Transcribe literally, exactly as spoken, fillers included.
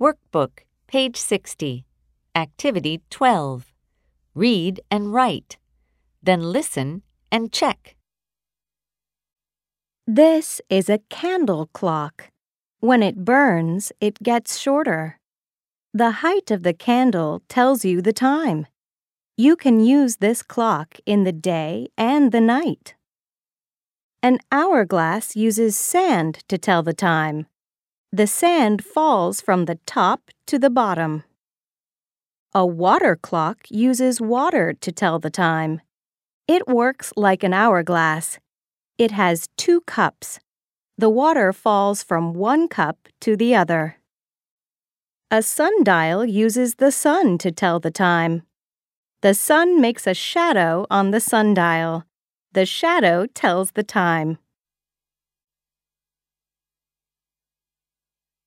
Workbook, page sixty. Activity twelve. Read and write. Then listen and check. This is a candle clock. When it burns, it gets shorter. The height of the candle tells you the time. You can use this clock in the day and the night. An hourglass uses sand to tell the time. The sand falls from the top to the bottom. A water clock uses water to tell the time. It works like an hourglass. It has two cups. The water falls from one cup to the other. A sundial uses the sun to tell the time. The sun makes a shadow on the sundial. The shadow tells the time.